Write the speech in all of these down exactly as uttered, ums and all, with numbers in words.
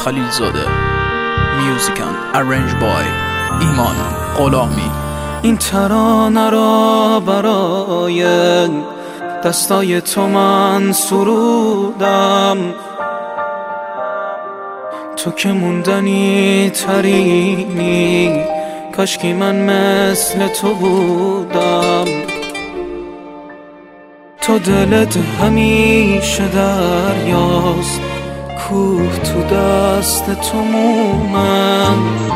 خلیلزاده. میوزیکن ارنج بای ایمان غلامی. این ترانه را برای دستای تو من سرودم، تو که موندنی ترینی، کاشکی من مثل تو بودم. تو دلت همیشه دریاست، کوه تو دست تو مومن،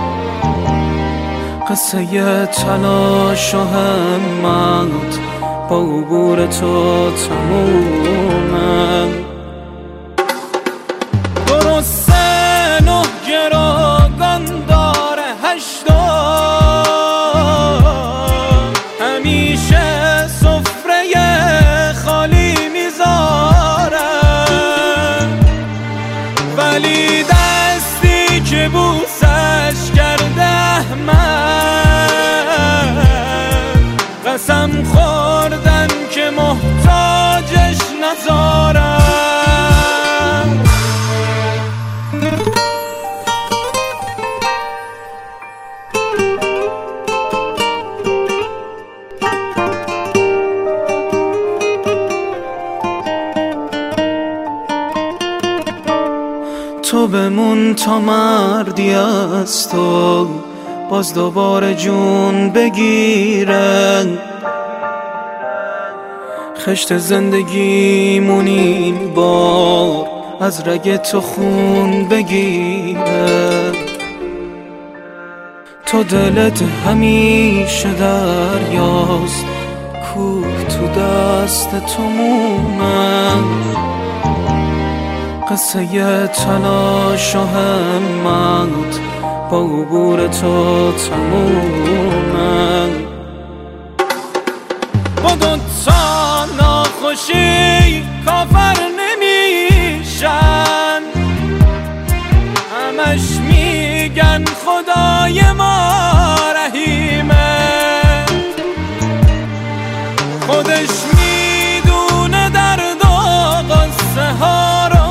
قصه تلاش و همت با عبور تو تمومن. درسته نه گروگان داره هشتا، همیشه سفره خالی میذاره، ولی دستی که بوسش کرده من، قسم خوردن که محتاجش نذارم. تو بمون تا مردی از تو باز دوباره جون بگیرن، خشت زندگیمون این بار از رگ تو خون بگیره. تو دلت همیشه دریاست، کوه تو دست تو مومن، قصه تلاش و همت با عبور تو تمومن. با دوتا ناخوشی کافر نمیشن، همش میگن خدای ما رحیمه، خودش میدونه درد و قصه ها رو،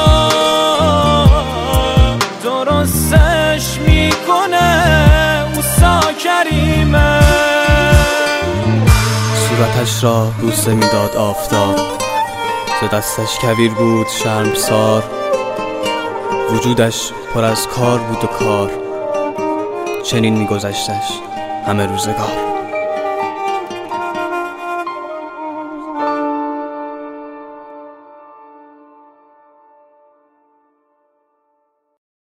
درستش میکنه اوسا کریمه. صورتش را بوسه میداد آفتاب، ز دستش کویر بود شرمسار، وجودش پر از کار بود و کار، چنین میگذشتش همه روزگار.